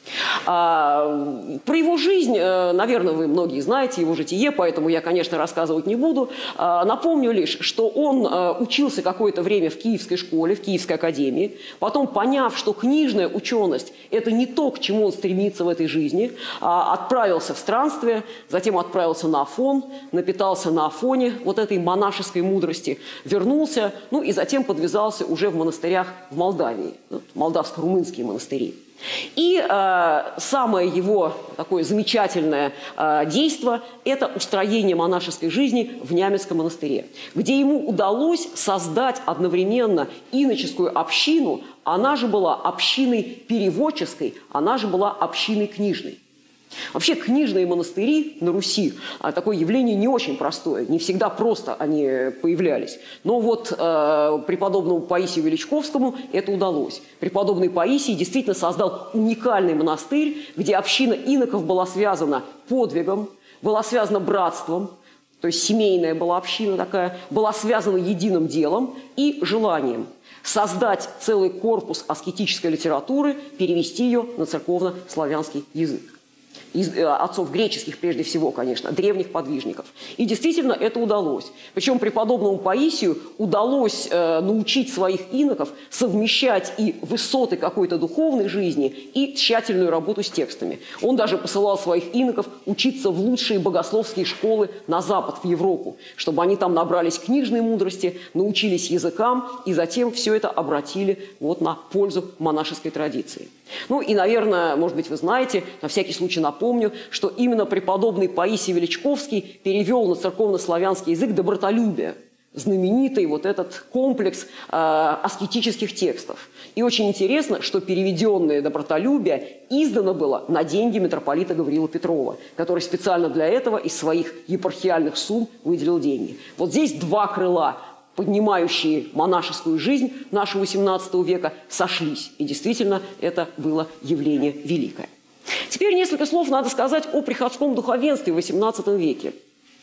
А, про его жизнь, наверное, вы многие знаете, его житие, поэтому я, конечно, рассказывать не буду. А, напомню лишь, что он а, учился какое-то время в Киевской школе, в Киевской академии. Потом, поняв, что книжная ученость – это не то, к чему он стремится в этой жизни, а, отправился в странствие, затем отправился на Афон, напитался на Афоне вот этой монашеской мудрости, вернулся, ну и затем подвязался уже в монастырях в Молдавии, молдавско-румынские монастыри. И э, самое его такое замечательное э, действо – это устроение монашеской жизни в Нямецком монастыре, где ему удалось создать одновременно иноческую общину, она же была общиной переводческой, она же была общиной книжной. Вообще книжные монастыри на Руси а, такое явление не очень простое, не всегда просто они появлялись. Но вот э, преподобному Паисию Величковскому это удалось. Преподобный Паисий действительно создал уникальный монастырь, где община иноков была связана подвигом, была связана братством, то есть семейная была община такая, была связана единым делом и желанием создать целый корпус аскетической литературы, перевести ее на церковно-славянский язык. Из отцов греческих, прежде всего, конечно, древних подвижников. И действительно это удалось. Причем преподобному Паисию удалось э, научить своих иноков совмещать и высоты какой-то духовной жизни, и тщательную работу с текстами. Он даже посылал своих иноков учиться в лучшие богословские школы на Запад, в Европу, чтобы они там набрались книжной мудрости, научились языкам, и затем все это обратили вот на пользу монашеской традиции. Ну и, наверное, может быть, вы знаете, на всякий случай напомню, что именно преподобный Паисий Величковский перевел на церковно-славянский язык добротолюбие, знаменитый вот этот комплекс э, аскетических текстов. И очень интересно, что переведенное добротолюбие издано было на деньги митрополита Гавриила Петрова, который специально для этого из своих епархиальных сумм выделил деньги. Вот здесь два крыла, поднимающие монашескую жизнь нашего восемнадцатого века, сошлись. И действительно, это было явление великое. Теперь несколько слов надо сказать о приходском духовенстве в восемнадцатом веке.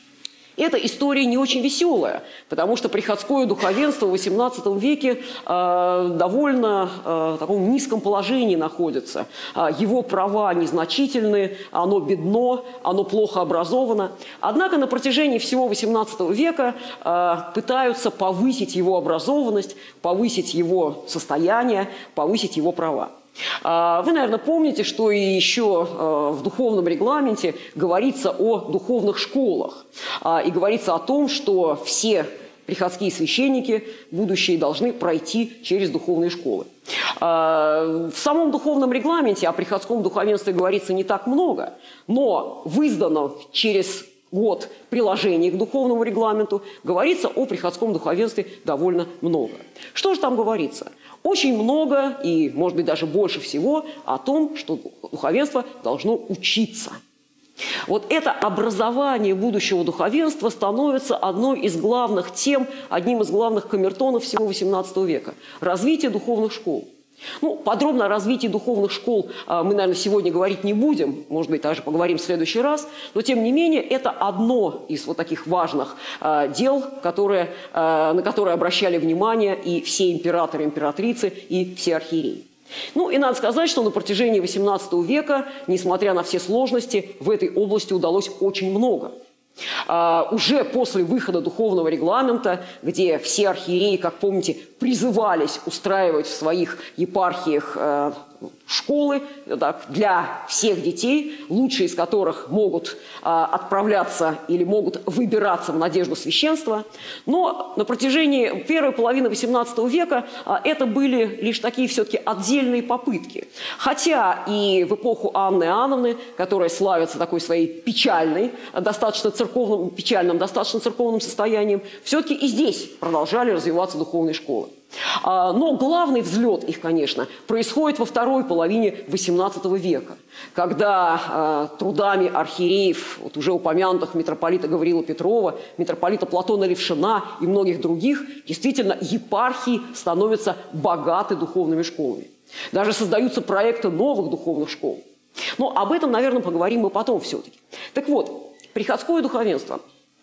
Эта история не очень веселая, потому что приходское духовенство в восемнадцатом веке э, довольно э, в таком низком положении находится. Э, его права незначительны, оно бедно, оно плохо образовано. Однако на протяжении всего восемнадцатого века э, пытаются повысить его образованность, повысить его состояние, повысить его права. Вы, наверное, помните, что и еще в духовном регламенте говорится о духовных школах. И говорится о том, что все приходские священники будущие должны пройти через духовные школы. В самом духовном регламенте о приходском духовенстве говорится не так много, но в изданном через год приложений к духовному регламенту, говорится о приходском духовенстве довольно много. Что же там говорится? Очень много и, может быть, даже больше всего о том, что духовенство должно учиться. Вот это образование будущего духовенства становится одной из главных тем, одним из главных камертонов всего восемнадцатого века – развитие духовных школ. Ну, подробно о развитии духовных школ а, мы, наверное, сегодня говорить не будем, может быть, даже поговорим в следующий раз, но, тем не менее, это одно из вот таких важных а, дел, которые, а, на которые обращали внимание и все императоры, императрицы, и все архиереи. Ну, и надо сказать, что на протяжении восемнадцатого века, несмотря на все сложности, в этой области удалось очень много. А, уже после выхода духовного регламента, где все архиереи, как помните, призывались устраивать в своих епархиях э, школы так, для всех детей, лучшие из которых могут э, отправляться или могут выбираться в надежду священства. Но на протяжении первой половины восемнадцатого века э, это были лишь такие все-таки отдельные попытки. Хотя и в эпоху Анны Иоанновны, которая славится такой своей печальной, достаточно церковным, печальным, достаточно церковным состоянием, все-таки и здесь продолжали развиваться духовные школы. Но главный взлет их, конечно, происходит во второй половине восемнадцатого века, когда э, трудами архиереев, вот уже упомянутых митрополита Гавриила Петрова, митрополита Платона Левшина и многих других, действительно епархии становятся богаты духовными школами. Даже создаются проекты новых духовных школ. Но об этом, наверное, поговорим мы потом все-таки. Так вот, приходское духовенство.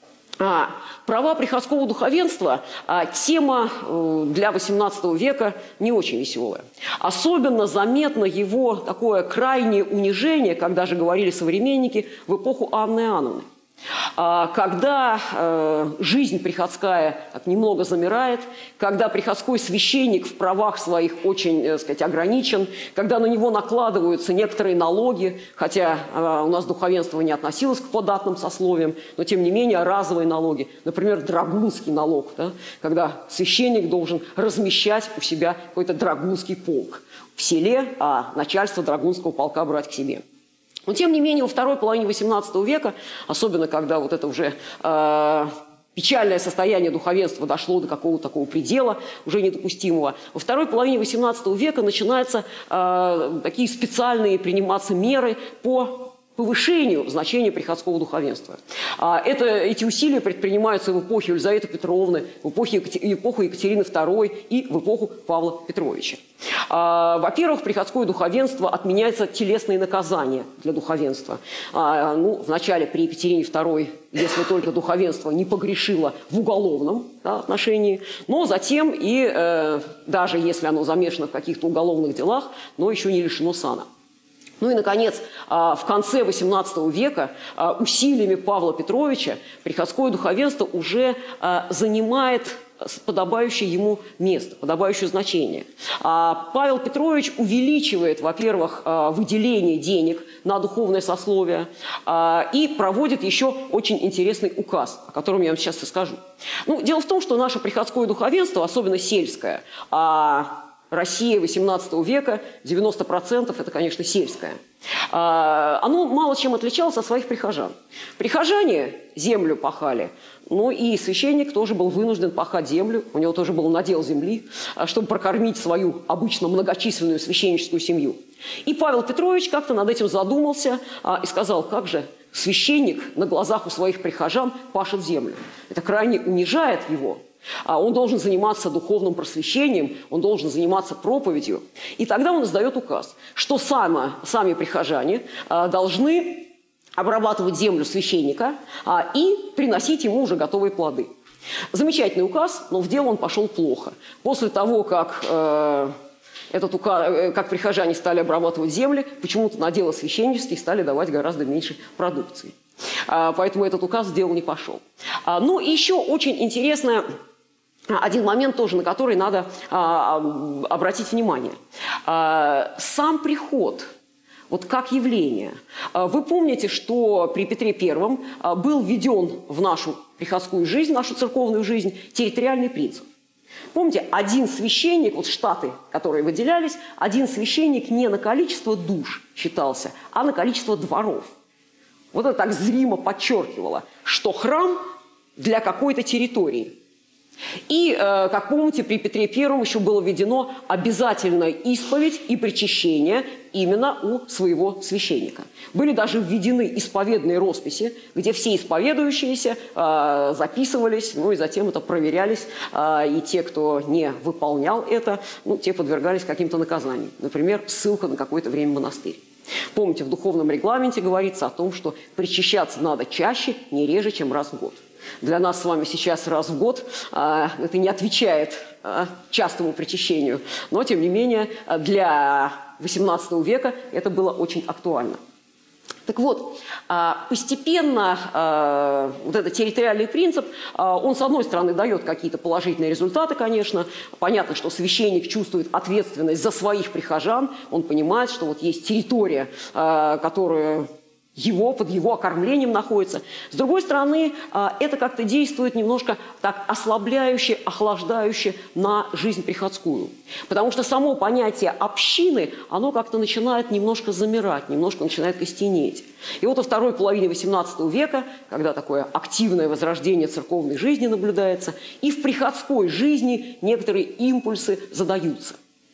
А, права приходского духовенства а, тема э, для восемнадцатого века не очень веселая. Особенно заметно его такое крайнее унижение, как даже говорили современники, в эпоху Анны Иоанновны. А, когда э, жизнь приходская так, немного замирает, когда приходской священник в правах своих очень, так сказать, ограничен, когда на него накладываются некоторые налоги, хотя э, у нас духовенство не относилось к податным сословиям, но тем не менее разовые налоги, например, драгунский налог, да, когда священник должен размещать у себя какой-то драгунский полк в селе, а начальство драгунского полка брать к себе. Но, тем не менее, во второй половине восемнадцатого века, особенно когда вот это уже э, печальное состояние духовенства дошло до какого-то такого предела, уже недопустимого, во второй половине восемнадцатого века начинаются э, такие специальные приниматься меры по повышению значения приходского духовенства. А это, эти усилия предпринимаются в эпоху Елизаветы Петровны, в эпоху, эпоху Екатерины второй и в эпоху Павла Петровича. А, во-первых, приходское духовенство отменяется телесные наказания для духовенства. А, ну, вначале при Екатерине второй, если только духовенство не погрешило в уголовном да, отношении, но затем и, э, даже если оно замешано в каких-то уголовных делах, но еще не лишено сана. Ну и, наконец, в конце восемнадцатого века усилиями Павла Петровича приходское духовенство уже занимает подобающее ему место, подобающее значение. Павел Петрович увеличивает, во-первых, выделение денег на духовное сословие и проводит еще очень интересный указ, о котором я вам сейчас расскажу. Ну, дело в том, что наше приходское духовенство, особенно сельское, Россия восемнадцатого века, девяносто процентов это, конечно, сельское. Оно мало чем отличалось от своих прихожан. Прихожане землю пахали, ну и священник тоже был вынужден пахать землю, у него тоже был надел земли, чтобы прокормить свою обычно многочисленную священническую семью. И Павел Петрович как-то над этим задумался и сказал, как же священник на глазах у своих прихожан пашет землю. Это крайне унижает его. Он должен заниматься духовным просвещением, он должен заниматься проповедью. И тогда он издает указ, что сами, сами прихожане должны обрабатывать землю священника и приносить ему уже готовые плоды. Замечательный указ, но в дело он пошел плохо. После того, как, э, этот указ, как прихожане стали обрабатывать земли, почему-то на дело священнические стали давать гораздо меньше продукции. Поэтому этот указ в дело не пошел. Ну и еще очень интересная... Один момент тоже, на который надо а, обратить внимание. А, сам приход, вот как явление. А, вы помните, что при Петре Первом а, был введен в нашу приходскую жизнь, в нашу церковную жизнь территориальный принцип. Помните, один священник, вот штаты, которые выделялись, один священник не на количество душ считался, а на количество дворов. Вот это так зримо подчеркивало, что храм для какой-то территории. И, э, как помните, при Петре Первом еще было введено обязательная исповедь и причащение именно у своего священника. Были даже введены исповедные росписи, где все исповедующиеся э, записывались, ну и затем это проверялись, э, и те, кто не выполнял это, ну, те подвергались каким-то наказаниям. Например, ссылка на какое-то время в монастырь. Помните, в духовном регламенте говорится о том, что причащаться надо чаще, не реже, чем раз в год. Для нас с вами сейчас раз в год а, это не отвечает а, частому причащению, но, тем не менее, для восемнадцатого века это было очень актуально. Так вот, постепенно вот этот территориальный принцип, он, с одной стороны, дает какие-то положительные результаты, конечно. Понятно, что священник чувствует ответственность за своих прихожан, он понимает, что вот есть территория, которая его, под его окормлением находится. С другой стороны, это как-то действует немножко так ослабляюще, охлаждающе на жизнь приходскую. Потому что само понятие общины, оно как-то начинает немножко замирать, немножко начинает костенеть. И вот во второй половине восемнадцатого века, когда такое активное возрождение церковной жизни наблюдается, и в приходской жизни некоторые импульсы задаются.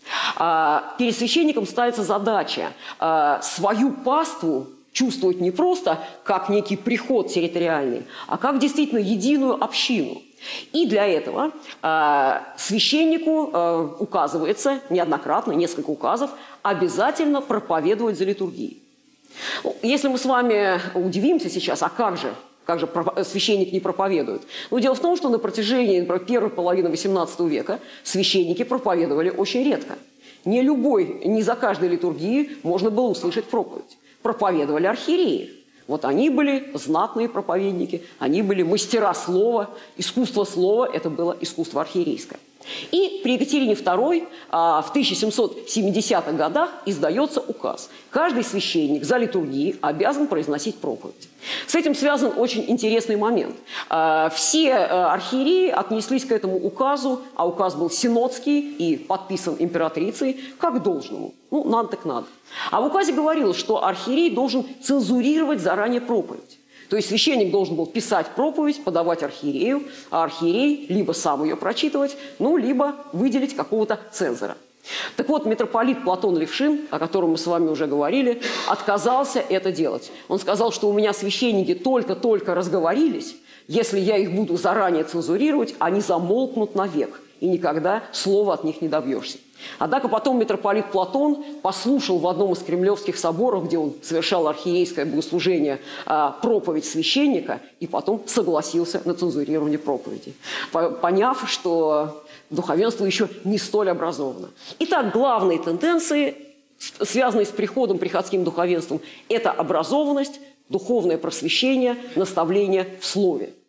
Перед священником ставится задача свою паству чувствовать не просто как некий приход территориальный, а как действительно единую общину. И для этого э, священнику э, указывается неоднократно, несколько указов, обязательно проповедовать за литургией. Если мы с вами удивимся сейчас, а как же, как же священник не проповедует? Ну, дело в том, что на протяжении, например, первой половины восемнадцатого века священники проповедовали очень редко. Не любой, не за каждой литургией можно было услышать проповедь. Проповедовали архиереи. Вот они были знатные проповедники, они были мастера слова. Искусство слова – это было искусство архиерейское. И при Екатерине Второй в тысяча семьсот семидесятых годах издается указ. Каждый священник за литургией обязан произносить проповедь. С этим связан очень интересный момент. Все архиереи отнеслись к этому указу, а указ был синодский и подписан императрицей, как к должному. Ну, надо так надо. А в указе говорилось, что архиерей должен цензурировать заранее проповедь. То есть священник должен был писать проповедь, подавать архиерею, а архиерей либо сам ее прочитывать, ну, либо выделить какого-то цензора. Так вот, митрополит Платон Левшин, о котором мы с вами уже говорили, отказался это делать. Он сказал, что у меня священники только-только разговорились, если я их буду заранее цензурировать, они замолкнут навек, и никогда слова от них не добьешься. Однако потом митрополит Платон послушал в одном из кремлевских соборов, где он совершал архиерейское богослужение, проповедь священника, и потом согласился на цензурирование проповеди, поняв, что духовенство еще не столь образовано. Итак, главные тенденции, связанные с приходом приходским духовенством, это образованность, духовное просвещение, наставление в слове.